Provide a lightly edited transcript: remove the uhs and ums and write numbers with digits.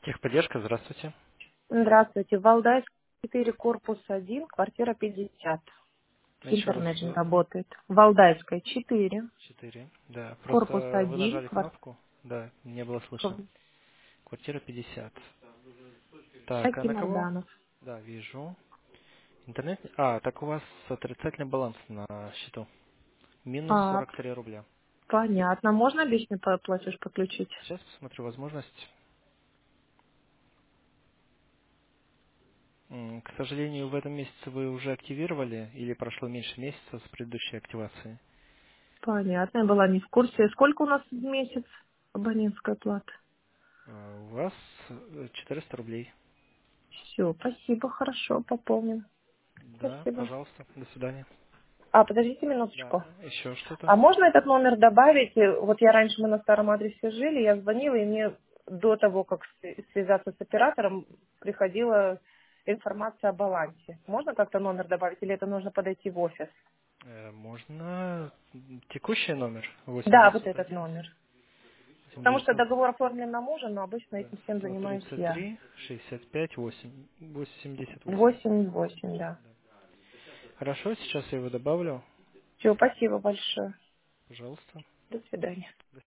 Техподдержка, здравствуйте. Здравствуйте. Валдайск 4, корпус 1, квартира 50. Еще раз, Интернет же работает. Валдайская 4, 4. Да, корпус просто вы 1, нажали кнопку. Да, не было слышно. Квартира 50. Так, а на кого? Чемоданов. Да, вижу. Интернет. А, так у вас отрицательный баланс на счету. Минус А, 43 рубля. понятно. Можно личный платеж подключить? Сейчас посмотрю возможность. К сожалению, в этом месяце вы уже активировали или прошло меньше месяца с предыдущей активации? Понятно. Я была не в курсе. Сколько у нас в месяц абонентская плата? У вас 400 рублей. Все, спасибо, хорошо, пополним. Да, Спасибо. пожалуйста. До свидания. А, подождите Да, минуточку. еще что-то? А можно этот номер добавить? Вот я раньше мы на старом адресе жили, я звонила, и мне до того, как связаться с оператором, приходила информация о балансе. Можно как-то номер добавить, или это нужно подойти в офис? Можно текущий номер восемь Да, вот девятьсот этот один номер. восемь Потому что девятьсот договор оформлен на мужа, но обычно да, этим всем занимаюсь я. 133 65 8 88. 8-8, да. Хорошо, сейчас я его добавлю. Все, спасибо большое. Пожалуйста. До свидания.